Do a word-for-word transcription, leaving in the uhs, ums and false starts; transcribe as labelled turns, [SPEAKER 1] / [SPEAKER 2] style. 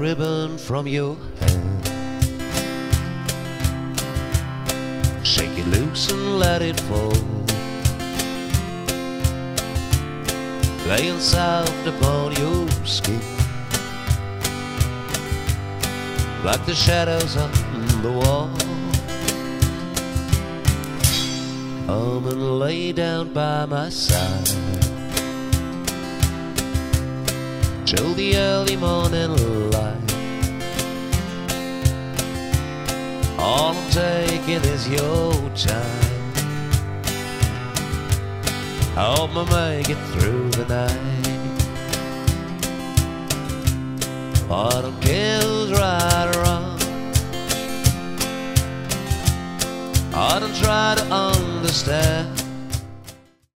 [SPEAKER 1] ribbon from your hand. Shake it loose and let it fall, laying soft upon your skin, like the shadows on the wall. Come and lay down by my side till the early morning light. All I'm taking is your time. Help me make it through the night. I don't care who's right or wrong. I don't try to understand.